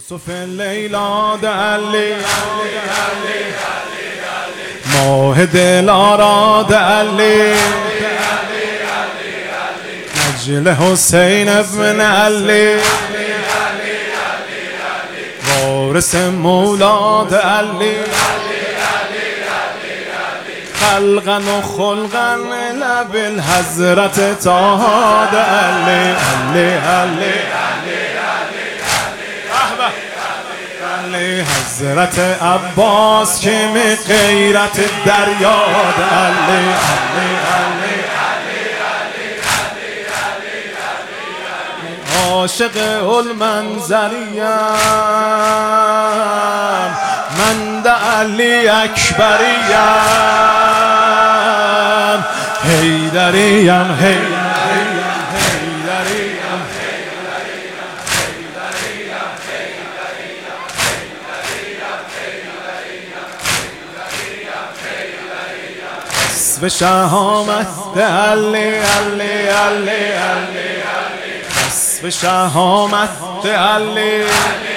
یوسف لیلا علی ماه دل آراد علی نجل حسین ابن علی وارث مولاد علی خلقا و خلقا لب الحضرت طه علی علی علی حضرت عباس که می غیرت دریاد علی عاشق المنظریم من ده علی اکبریم حیدریم به شهامت علی علی علی علی به شهامت علی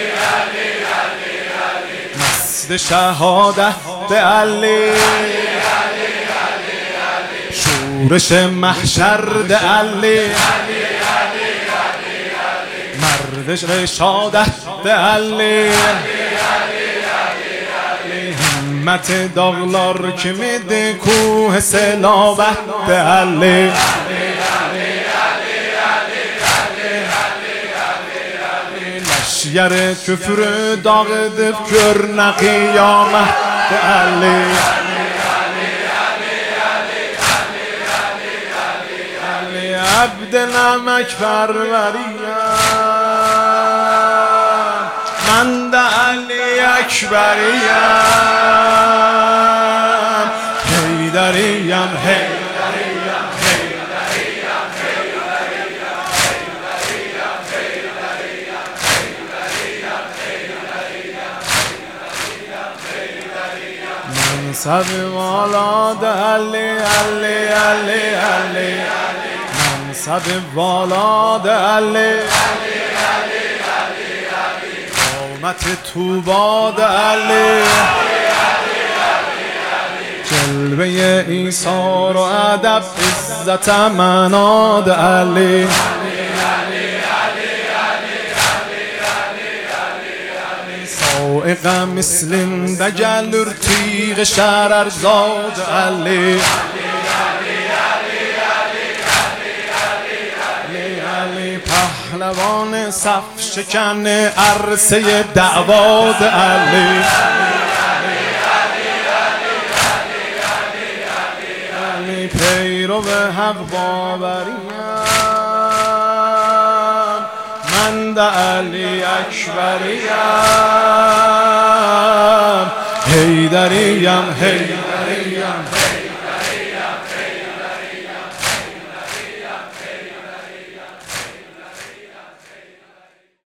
مست شهادت علی شورش محشر علی مردش رشادت علی همت داغلار که میده کوه سلابت علی لشگر کفر داغ دفکر نقیامت علی عبد نمک پروریم من ده علی اکبریم حیدریم منصب والاد علی علی علی علی منصب والاد علی قامت توباد علی جلوه ایثار و ادب عزت مناد علی سائق مثل دجل تیغ شرر زاد علی پهلوان صف شکن عرصه دعواد علی پیرو حق باوریم من ده علی اکبریم حیدریم